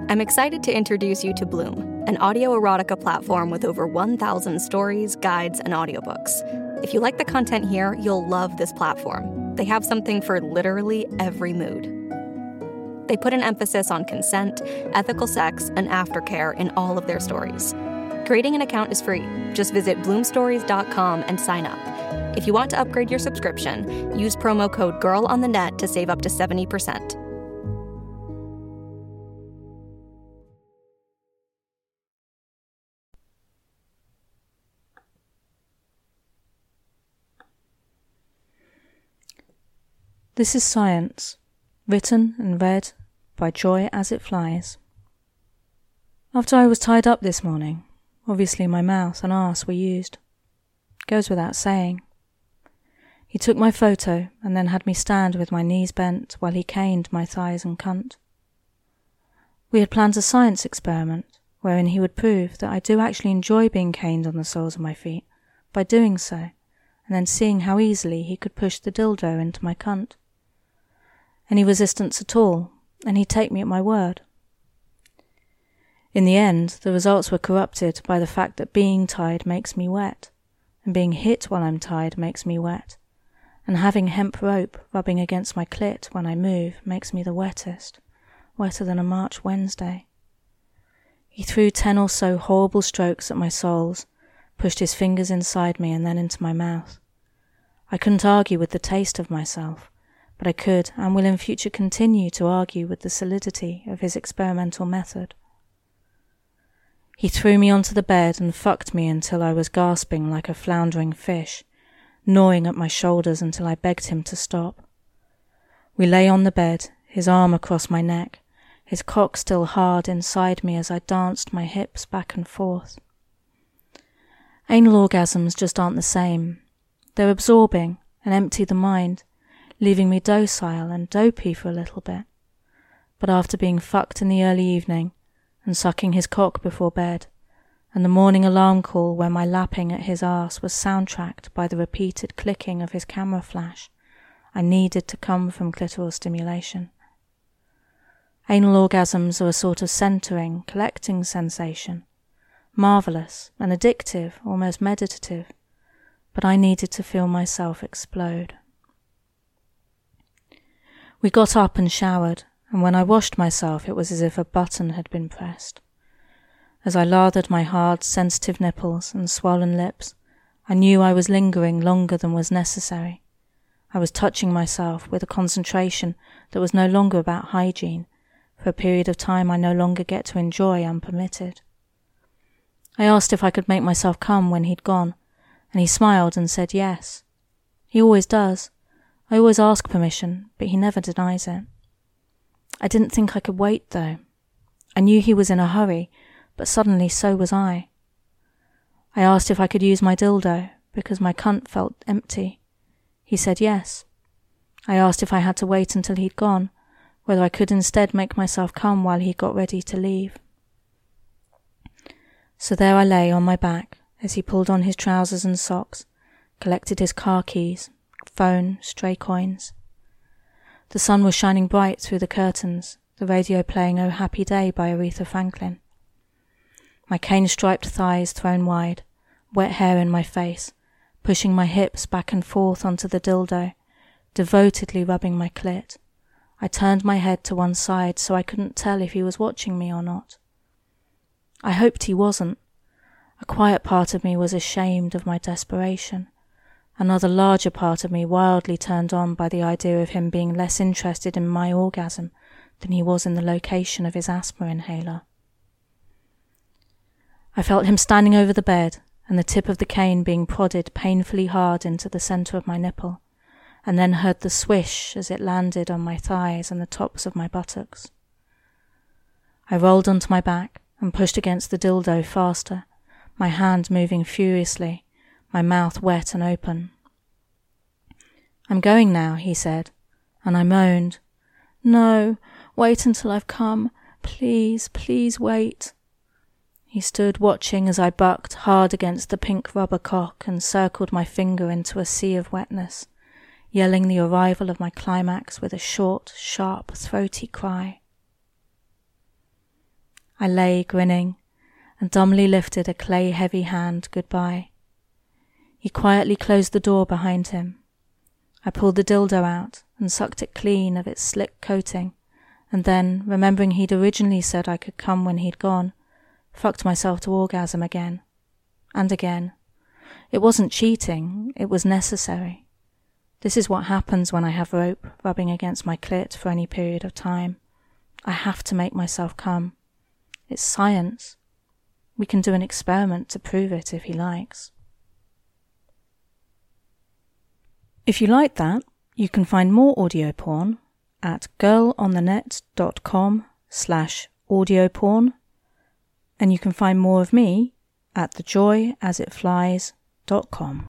I'm excited to introduce you to Bloom, an audio erotica platform with over 1,000 stories, guides, and audiobooks. If you like the content here, you'll love this platform. They have something for literally every mood. They put an emphasis on consent, ethical sex, and aftercare in all of their stories. Creating an account is free. Just visit bloomstories.com and sign up. If you want to upgrade your subscription, use promo code GIRLONTHENET to save up to 70%. This is Science, written and read by Joy As It Flies. After I was tied up this morning, obviously my mouth and arse were used. Goes without saying. He took my photo and then had me stand with my knees bent while he caned my thighs and cunt. We had planned a science experiment wherein he would prove that I do actually enjoy being caned on the soles of my feet by doing so, and then seeing how easily he could push the dildo into my cunt. Any resistance at all, and he'd take me at my word. In the end, the results were corrupted by the fact that being tied makes me wet, and being hit while I'm tied makes me wet, and having hemp rope rubbing against my clit when I move makes me the wettest, wetter than a March Wednesday. He threw 10 or so horrible strokes at my soles, pushed his fingers inside me and then into my mouth. I couldn't argue with the taste of myself, but I could and will in future continue to argue with the solidity of his experimental method. He threw me onto the bed and fucked me until I was gasping like a floundering fish, gnawing at my shoulders until I begged him to stop. We lay on the bed, his arm across my neck, his cock still hard inside me as I danced my hips back and forth. Anal orgasms just aren't the same. They're absorbing and empty the mind, leaving me docile and dopey for a little bit. But after being fucked in the early evening, and sucking his cock before bed, and the morning alarm call where my lapping at his arse was soundtracked by the repeated clicking of his camera flash, I needed to come from clitoral stimulation. Anal orgasms are a sort of centering, collecting sensation, marvellous and addictive, almost meditative, but I needed to feel myself explode. We got up and showered, and when I washed myself it was as if a button had been pressed. As I lathered my hard, sensitive nipples and swollen lips, I knew I was lingering longer than was necessary. I was touching myself with a concentration that was no longer about hygiene, for a period of time I no longer get to enjoy unpermitted. I asked if I could make myself come when he'd gone, and he smiled and said yes. He always does. I always ask permission, but he never denies it. I didn't think I could wait, though. I knew he was in a hurry, but suddenly so was I. I asked if I could use my dildo, because my cunt felt empty. He said yes. I asked if I had to wait until he'd gone, whether I could instead make myself come while he got ready to leave. So there I lay on my back, as he pulled on his trousers and socks, collected his car keys, phone, stray coins. The sun was shining bright through the curtains, the radio playing Oh Happy Day by Aretha Franklin. My cane-striped thighs thrown wide, wet hair in my face, pushing my hips back and forth onto the dildo, devotedly rubbing my clit. I turned my head to one side so I couldn't tell if he was watching me or not. I hoped he wasn't. A quiet part of me was ashamed of my desperation. Another larger part of me wildly turned on by the idea of him being less interested in my orgasm than he was in the location of his asthma inhaler. I felt him standing over the bed and the tip of the cane being prodded painfully hard into the centre of my nipple, and then heard the swish as it landed on my thighs and the tops of my buttocks. I rolled onto my back and pushed against the dildo faster, my hand moving furiously, my mouth wet and open. "I'm going now," he said, and I moaned, "No, wait until I've come. Please, please wait." He stood watching as I bucked hard against the pink rubber cock and circled my finger into a sea of wetness, yelling the arrival of my climax with a short, sharp, throaty cry. I lay grinning and dumbly lifted a clay-heavy hand goodbye. He quietly closed the door behind him. I pulled the dildo out and sucked it clean of its slick coating, and then, remembering he'd originally said I could come when he'd gone, fucked myself to orgasm again. And again. It wasn't cheating, it was necessary. This is what happens when I have rope rubbing against my clit for any period of time. I have to make myself come. It's science. We can do an experiment to prove it if he likes. If you like that, you can find more audio porn at girlonthenet.com/audioporn, and you can find more of me at thejoyasitflies.com.